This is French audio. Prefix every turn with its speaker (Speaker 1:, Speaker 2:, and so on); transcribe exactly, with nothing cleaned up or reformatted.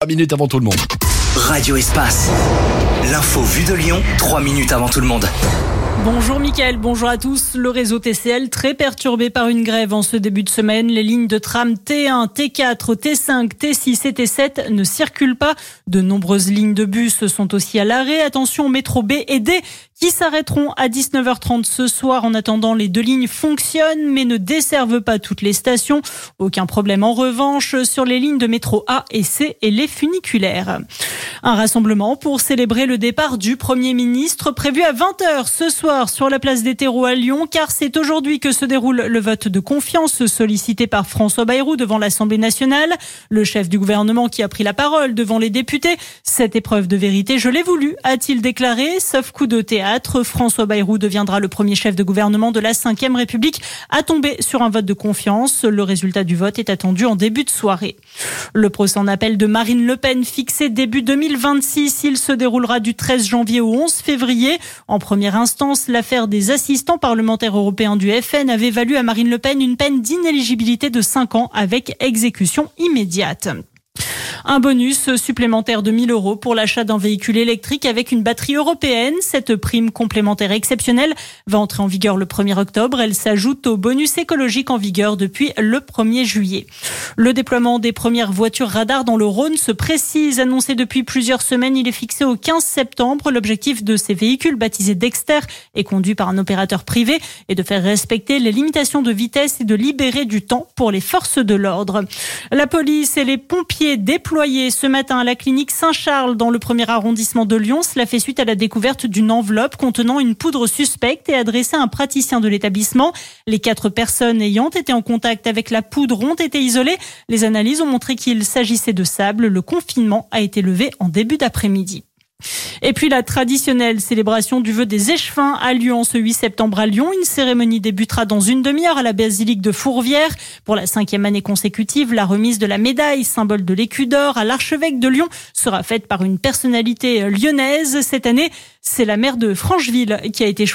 Speaker 1: trois minutes avant tout le monde.
Speaker 2: Radio Espace. L'info vue de Lyon, trois minutes avant tout le monde.
Speaker 3: Bonjour Mickaël, bonjour à tous. Le réseau T C L très perturbé par une grève en ce début de semaine. Les lignes de tram T un, T quatre, T cinq, T six et T sept ne circulent pas. De nombreuses lignes de bus sont aussi à l'arrêt. Attention, métro B et D qui s'arrêteront à dix-neuf heures trente ce soir. En attendant, les deux lignes fonctionnent mais ne desservent pas toutes les stations. Aucun problème en revanche sur les lignes de métro A et C et les funiculaires. Un rassemblement pour célébrer le départ du Premier ministre prévu à vingt heures ce soir sur la place des Terreaux à Lyon, car c'est aujourd'hui que se déroule le vote de confiance sollicité par François Bayrou devant l'Assemblée nationale. Le chef du gouvernement qui a pris la parole devant les députés. Cette épreuve de vérité, je l'ai voulu, a-t-il déclaré. Sauf coup de théâtre, François Bayrou deviendra le premier chef de gouvernement de la cinquième République à tomber sur un vote de confiance. Le résultat du vote est attendu en début de soirée. Le procès en appel de Marine Le Pen fixé début deux mille vingt-six. Il se déroulera du treize janvier au onze février. En première instance, l'affaire des assistants parlementaires européens du F N avait valu à Marine Le Pen une peine d'inéligibilité de cinq ans avec exécution immédiate. Un bonus supplémentaire de mille euros pour l'achat d'un véhicule électrique avec une batterie européenne. Cette prime complémentaire exceptionnelle va entrer en vigueur le premier octobre. Elle s'ajoute au bonus écologique en vigueur depuis le premier juillet. Le déploiement des premières voitures radars dans le Rhône se précise. Annoncé depuis plusieurs semaines, il est fixé au quinze septembre. L'objectif de ces véhicules baptisés Dexter et conduits par un opérateur privé est de faire respecter les limitations de vitesse et de libérer du temps pour les forces de l'ordre. La police et les pompiers déployés ce matin à la clinique Saint-Charles dans le premier arrondissement de Lyon. Cela fait suite à la découverte d'une enveloppe contenant une poudre suspecte et adressée à un praticien de l'établissement. Les quatre personnes ayant été en contact avec la poudre ont été isolées. Les analyses ont montré qu'il s'agissait de sable. Le confinement a été levé en début d'après-midi. Et puis la traditionnelle célébration du vœu des échevins a lieu en ce huit septembre à Lyon. Une cérémonie débutera dans une demi-heure à la basilique de Fourvière. Pour la cinquième année consécutive, la remise de la médaille, symbole de l'écu d'or, à l'archevêque de Lyon sera faite par une personnalité lyonnaise. Cette année, c'est la maire de Francheville qui a été choisie.